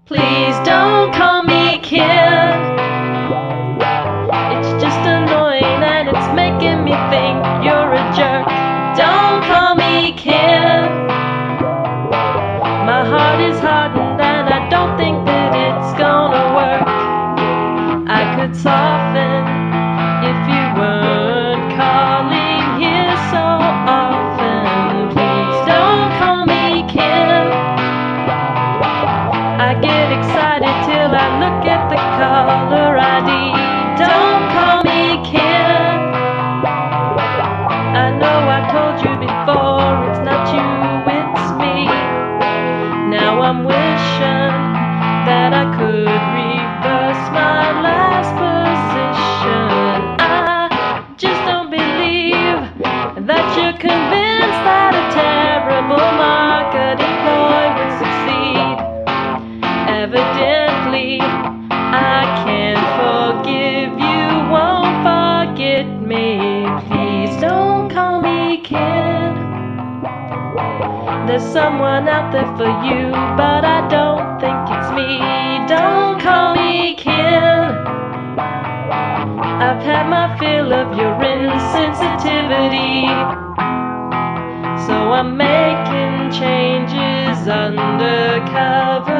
Please don't call me kid. It's just annoying and it's making me think you're a jerk. Don't call me kid. My heart is hardened and I don't think that it's gonna work. I could soften if you weren't calling here so often. Please don't call me kid. I get excited till I look at the caller ID. Don't call me kid. I know I told you before, it's not you, it's me. Now I'm wishing that I could reverse my last position. I just don't believe that you're convinced that a terrible marketing ploy would succeed. Evidently, I can't forgive you, won't forget me. Please don't call me kid. There's someone out there for you, but I don't think it's me. Don't call me kid. I've had my fill of your insensitivity, so I'm making changes undercover.